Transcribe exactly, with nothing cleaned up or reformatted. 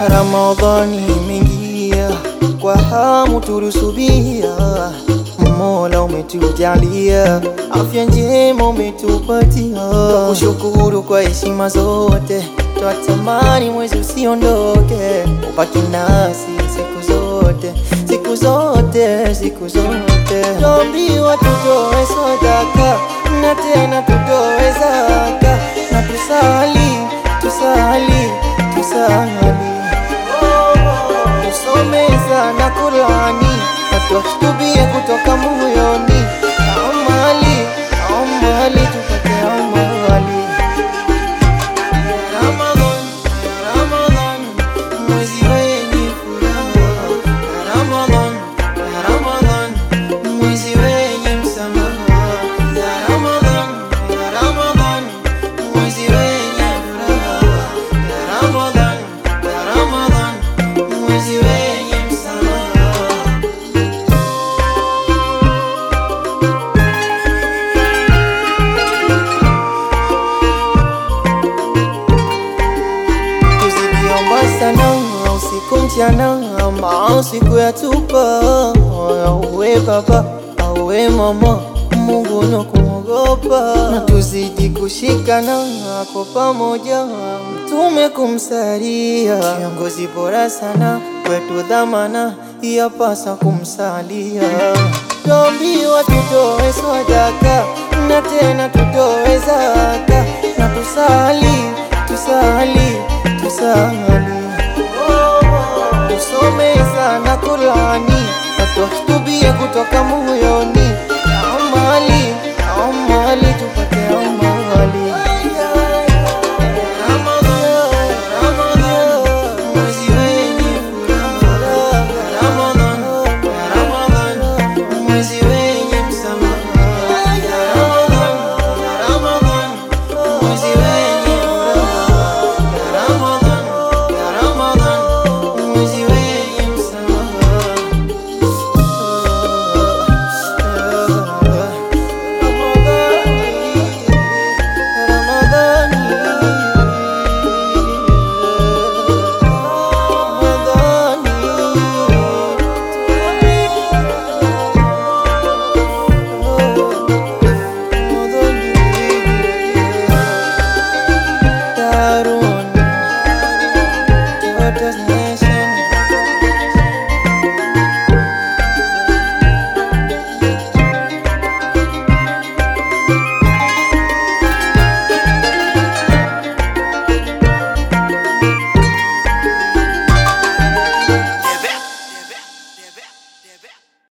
Ramadhani imeingia, kwa hamu tulusubia. Mola umetujalia, afya njema umetupatia. Kushukuru kwa heshima zote, twatamani mwezi usiondoke, ubaki nasi siku zote, siku zote, siku zote. Tuambiwa tutoe sadaka, na tena tutoe zaka, na tusali, tusali, tusali. Tusome sana Qur'ani, na tutubie kutoka moyoni. Amali, amali, tupate amali. Ramadhan, Ramadhan, mwezi wenye furaha. Ramadhan, Ramadhan, mwezi wenye msamaha. Ramadhan, Ramadhan, mwezi wenye furaha. Ramadhan, Ramadhan, mwezi wenye msamaha. Tuzidiomba sana usiku mchana, masiku ya tupa. Awe baba, awe mama, Mungu na kumogopa. Na tuzidi kushikana kwa pamoja, Mtume kumsalia. Kiongozi bora sana kwetu, dhamana yapasa kumsalia. Tuambiwa tutoe sadaka, na tena tutoe zaka, na tusali, tusali, tusali. Tusome sana Qur'ani, na tutubie kutoka moyoni. Amali, amali, tupate amali. Ramadhan, Ramadhan, mwezi wenye furaha. Ramadhan, Ramadhan, mwezi wenye msamaha. Ramadhan, Ramadhan, mwezi wenye furaha. Ramadhan, Ramadhan, mwezi wenye msamaha. Does